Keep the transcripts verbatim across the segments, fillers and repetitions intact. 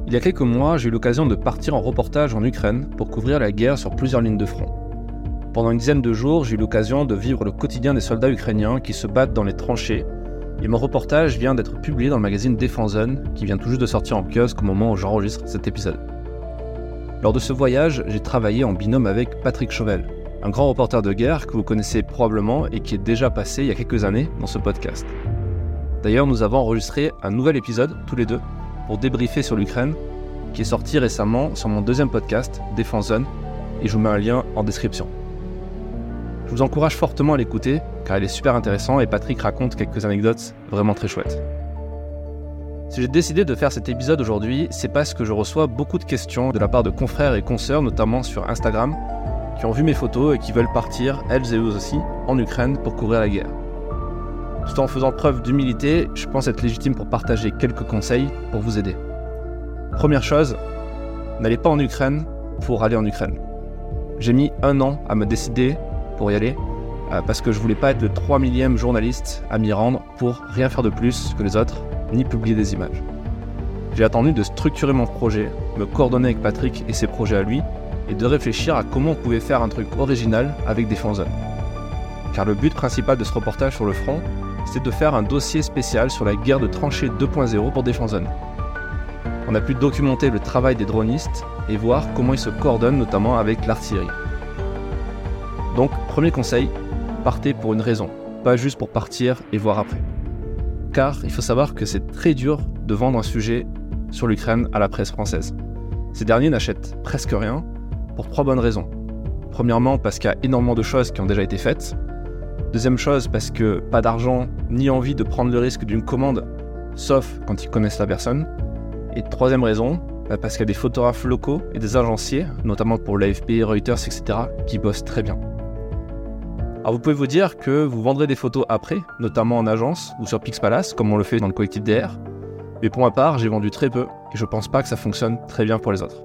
Il y a quelques mois, j'ai eu l'occasion de partir en reportage en Ukraine pour couvrir la guerre sur plusieurs lignes de front. Pendant une dizaine de jours, j'ai eu l'occasion de vivre le quotidien des soldats ukrainiens qui se battent dans les tranchées, et mon reportage vient d'être publié dans le magazine Defense Zone, qui vient tout juste de sortir en kiosque au moment où j'enregistre cet épisode. Lors de ce voyage, j'ai travaillé en binôme avec Patrick Chauvel, un grand reporter de guerre que vous connaissez probablement et qui est déjà passé il y a quelques années dans ce podcast. D'ailleurs, nous avons enregistré un nouvel épisode, tous les deux, pour débriefer sur l'Ukraine, qui est sorti récemment sur mon deuxième podcast, Defense Zone, et je vous mets un lien en description. Je vous encourage fortement à l'écouter, car il est super intéressant et Patrick raconte quelques anecdotes vraiment très chouettes. Si j'ai décidé de faire cet épisode aujourd'hui, c'est parce que je reçois beaucoup de questions de la part de confrères et consoeurs, notamment sur Instagram, qui ont vu mes photos et qui veulent partir, elles et eux aussi, en Ukraine pour couvrir la guerre. Tout en faisant preuve d'humilité, je pense être légitime pour partager quelques conseils pour vous aider. Première chose, n'allez pas en Ukraine pour aller en Ukraine. J'ai mis un an à me décider pour y aller, euh, parce que je voulais pas être le trois millième journaliste à m'y rendre pour rien faire de plus que les autres, ni publier des images. J'ai attendu de structurer mon projet, me coordonner avec Patrick et ses projets à lui, et de réfléchir à comment on pouvait faire un truc original avec Defense Zone. Car le but principal de ce reportage sur le front, c'est de faire un dossier spécial sur la guerre de tranchées deux point zéro pour Defense Zone. On a pu documenter le travail des dronistes et voir comment ils se coordonnent notamment avec l'artillerie. Donc, premier conseil, partez pour une raison, pas juste pour partir et voir après. Car il faut savoir que c'est très dur de vendre un sujet sur l'Ukraine à la presse française. Ces derniers n'achètent presque rien pour trois bonnes raisons. Premièrement, parce qu'il y a énormément de choses qui ont déjà été faites. Deuxième chose, parce que pas d'argent ni envie de prendre le risque d'une commande, sauf quand ils connaissent la personne. Et troisième raison, parce qu'il y a des photographes locaux et des agenciers, notamment pour l'A F P, Reuters, et cetera, qui bossent très bien. Alors vous pouvez vous dire que vous vendrez des photos après, notamment en agence ou sur Pixpalace, comme on le fait dans le collectif D R. Mais pour ma part, j'ai vendu très peu et je pense pas que ça fonctionne très bien pour les autres.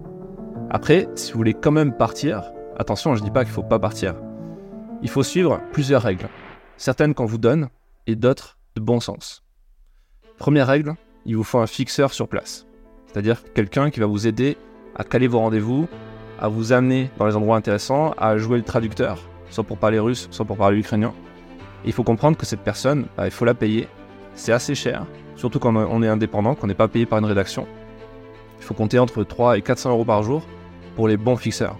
Après, si vous voulez quand même partir, attention, je dis pas qu'il faut pas partir. Il faut suivre plusieurs règles, certaines qu'on vous donne et d'autres de bon sens. Première règle, il vous faut un fixeur sur place, c'est-à-dire quelqu'un qui va vous aider à caler vos rendez-vous, à vous amener dans les endroits intéressants, à jouer le traducteur, soit pour parler russe, soit pour parler ukrainien. Et il faut comprendre que cette personne, bah, il faut la payer, c'est assez cher, surtout quand on est indépendant, qu'on n'est pas payé par une rédaction. Il faut compter entre trois et quatre cents euros par jour pour les bons fixeurs.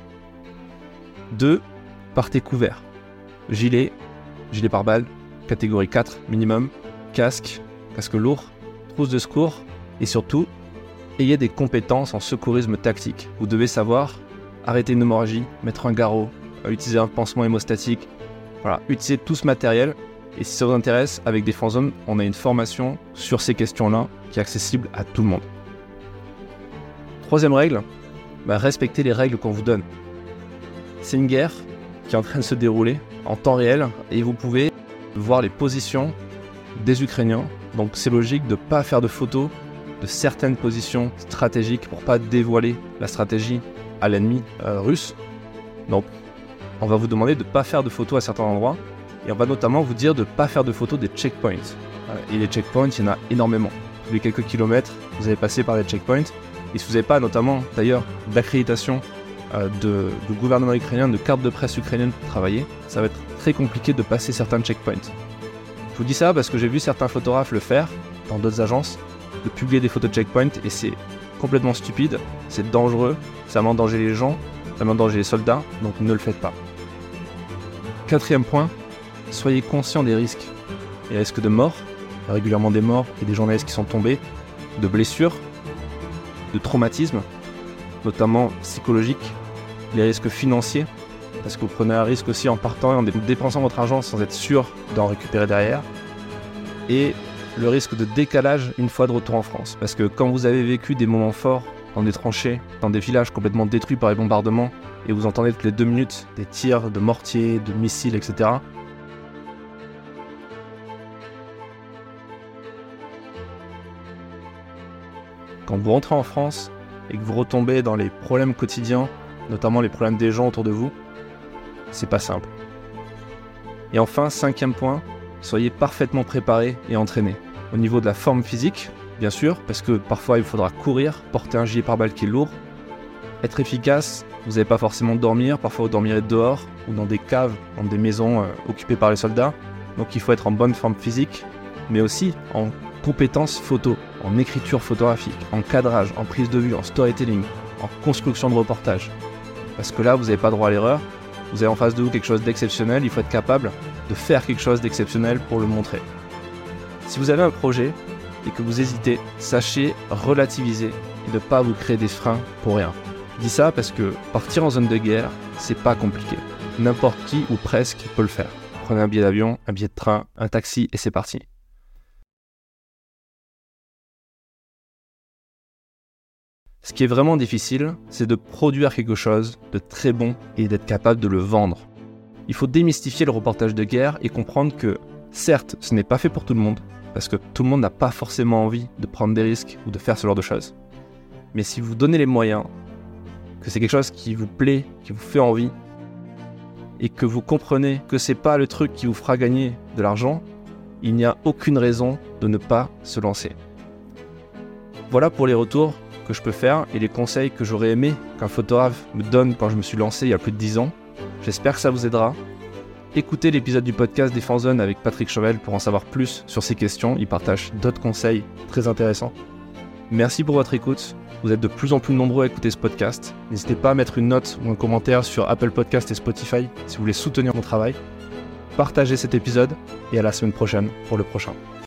Deux, partez couvert. Gilet, gilet pare-balles, catégorie quatre minimum, casque, casque lourd, trousse de secours et surtout, ayez des compétences en secourisme tactique. Vous devez savoir arrêter une hémorragie, mettre un garrot, utiliser un pansement hémostatique, voilà, utiliser tout ce matériel. Et si ça vous intéresse, avec Defense Zone, on a une formation sur ces questions-là qui est accessible à tout le monde. Troisième règle, bah, respectez les règles qu'on vous donne. C'est une guerre qui est en train de se dérouler en temps réel et vous pouvez voir les positions des Ukrainiens. Donc c'est logique de ne pas faire de photos de certaines positions stratégiques pour ne pas dévoiler la stratégie à l'ennemi euh, russe. Donc on va vous demander de ne pas faire de photos à certains endroits et on va notamment vous dire de ne pas faire de photos des checkpoints. Et les checkpoints, il y en a énormément. Tous les quelques kilomètres, vous allez passer par les checkpoints. Et si vous n'avez pas notamment d'ailleurs d'accréditation euh, de, du gouvernement ukrainien, de carte de presse ukrainienne pour travailler, ça va être très compliqué de passer certains checkpoints. Je vous dis ça parce que j'ai vu certains photographes le faire dans d'autres agences, de publier des photos de checkpoints et c'est complètement stupide, c'est dangereux, ça met en danger les gens, ça met en danger les soldats, donc ne le faites pas. Quatrième point, soyez conscient des risques. Les risques de mort, il y a régulièrement des morts et des journalistes qui sont tombés, de blessures, de traumatismes, notamment psychologiques, les risques financiers, parce que vous prenez un risque aussi en partant et en dépensant votre argent sans être sûr d'en récupérer derrière, et le risque de décalage une fois de retour en France, parce que quand vous avez vécu des moments forts dans des tranchées, dans des villages complètement détruits par les bombardements, et vous entendez toutes les deux minutes des tirs de mortiers, de missiles, et cetera, quand vous rentrez en France et que vous retombez dans les problèmes quotidiens, notamment les problèmes des gens autour de vous, c'est pas simple. Et enfin, cinquième point, soyez parfaitement préparés et entraînés. Au niveau de la forme physique, bien sûr, parce que parfois il faudra courir, porter un gilet pare-balles qui est lourd. Être efficace, vous n'allez pas forcément dormir, parfois vous dormirez dehors ou dans des caves, dans des maisons euh, occupées par les soldats. Donc il faut être en bonne forme physique, mais aussi en compétences photo, en écriture photographique, en cadrage, en prise de vue, en storytelling, en construction de reportage. Parce que là, vous n'avez pas droit à l'erreur, vous avez en face de vous quelque chose d'exceptionnel, il faut être capable de faire quelque chose d'exceptionnel pour le montrer. Si vous avez un projet et que vous hésitez, sachez relativiser et ne pas vous créer des freins pour rien. Je dis ça parce que partir en zone de guerre, c'est pas compliqué. N'importe qui ou presque peut le faire. Prenez un billet d'avion, un billet de train, un taxi et c'est parti. Ce qui est vraiment difficile, c'est de produire quelque chose de très bon et d'être capable de le vendre. Il faut démystifier le reportage de guerre et comprendre que, certes, ce n'est pas fait pour tout le monde, parce que tout le monde n'a pas forcément envie de prendre des risques ou de faire ce genre de choses. Mais si vous donnez les moyens, que c'est quelque chose qui vous plaît, qui vous fait envie, et que vous comprenez que c'est pas le truc qui vous fera gagner de l'argent, il n'y a aucune raison de ne pas se lancer. Voilà pour les retours que je peux faire et les conseils que j'aurais aimé qu'un photographe me donne quand je me suis lancé il y a plus de dix ans. J'espère que ça vous aidera. Écoutez l'épisode du podcast Défense Zone avec Patrick Chauvel pour en savoir plus sur ces questions. Il partage d'autres conseils très intéressants. Merci pour votre écoute. Vous êtes de plus en plus nombreux à écouter ce podcast. N'hésitez pas à mettre une note ou un commentaire sur Apple Podcast et Spotify si vous voulez soutenir mon travail. Partagez cet épisode et à la semaine prochaine pour le prochain.